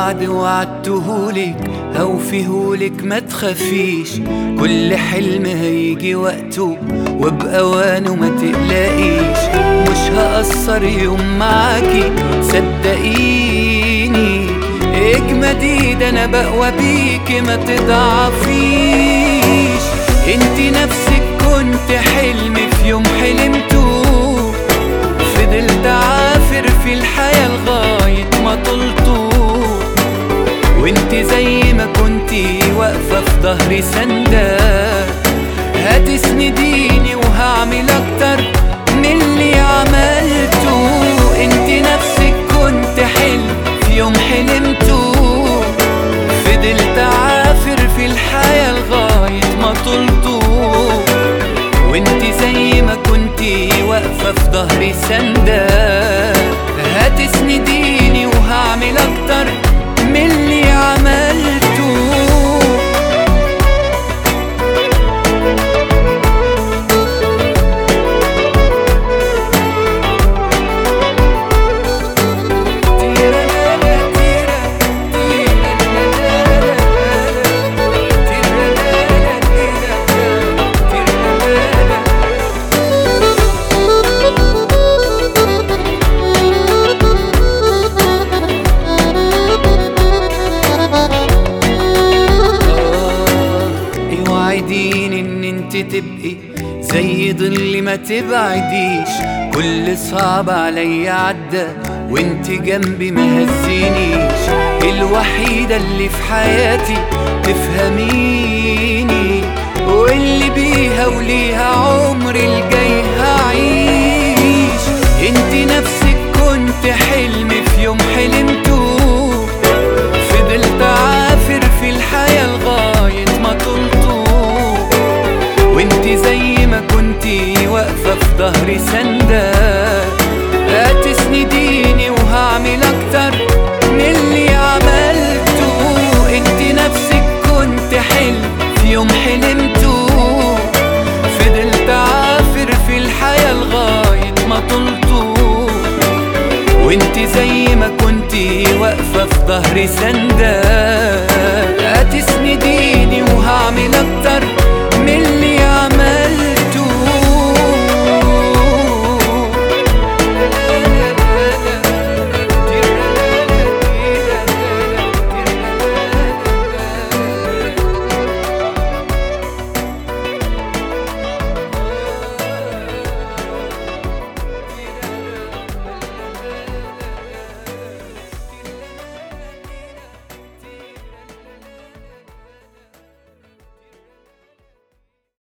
وعد وعدتهولك هوفيهولك ما تخافيش، كل حلم هيجي وقته وبأوانه ما تقلقيش. مش هقصر يوم معاكي صدقيني، اجمدي ده انا بقوى بيكي ما تضعفيش. انتي نفسك كنت حلم في يوم حلمته، فضلت عافر في الحياة لغاية ما طلته. وانتي زي ما كنتي واقفة في ظهري سندة، هتسنديني وهعمل اكتر من اللي عملته. انتي نفسك كنت حلم في يوم حلمته، فضلت عافر في الحياة لغاية ما طلته. وانتي زي ما كنتي واقفة في ظهري سندة، هتسنديني وهعمل اكتر من اللي عملته. وعديني ان انت تبقي زي ظل ما تبعديش، كل صعب عليا عدى وانت جنبي ما هزينيش. الوحيدة اللي في حياتي تفهميني، واللي بيها وليها عمري الجاي هعيش. انت نفسك كنت حلم في يوم حلمته، فضلت عافر في الحياة لغاية ما طلته. وانتي زي ما كنتي واقفة في ظهري سندة، هتسنديني وهعمل اكتر من اللي عملته. انتي نفسك كنت حلم في يوم حلمته، فضلت عافر في الحياة لغاية ما طلته. وانتي زي ما كنتي واقفة في ظهري سندة، هتسنديني وهعمل اكتر